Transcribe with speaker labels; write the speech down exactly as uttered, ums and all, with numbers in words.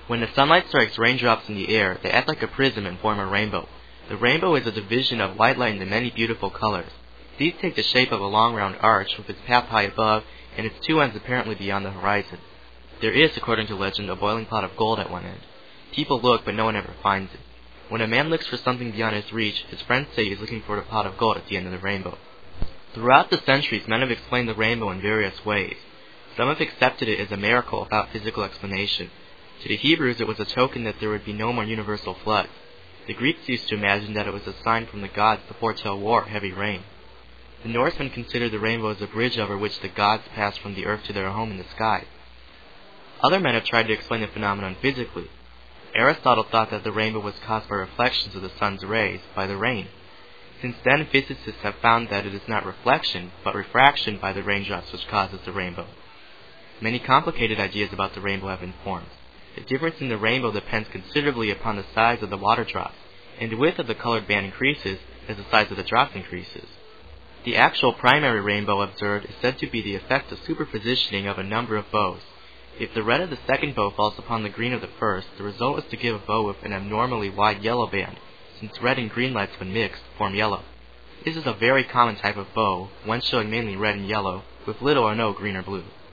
Speaker 1: When the sunlight strikes raindrops in the air, they act like a prism and form a rainbow. The rainbow is a division of white light into many beautiful colors. These take the shape of a long round arch with its path high above and its two ends apparently beyond the horizon. There is, according to legend, a boiling pot of gold at one end. People look, but no one ever finds it. When a man looks for something beyond his reach, his friends say he is looking for the pot of gold at the end of the rainbow. Throughout the centuries, men have explained the rainbow in various ways. Some have accepted it as a miracle without physical explanation. To the Hebrews, it was a token that there would be no more universal floods. The Greeks used to imagine that it was a sign from the gods to foretell war or heavy rain. The Norsemen considered the rainbow as a bridge over which the gods passed from the earth to their home in the sky. Other men have tried to explain the phenomenon physically. Aristotle thought that the rainbow was caused by reflections of the sun's rays by the rain. Since then, physicists have found that it is not reflection, but refraction by the raindrops which causes the rainbow. Many complicated ideas about the rainbow have been formed. The difference in the rainbow depends considerably upon the size of the water drops, and the width of the colored band increases as the size of the drops increases. The actual primary rainbow observed is said to be the effect of superpositioning of a number of bows. If the red of the second bow falls upon the green of the first, the result is to give a bow with an abnormally wide yellow band, since red and green lights, when mixed, form yellow. This is a very common type of bow, one showing mainly red and yellow, with little or no green or blue.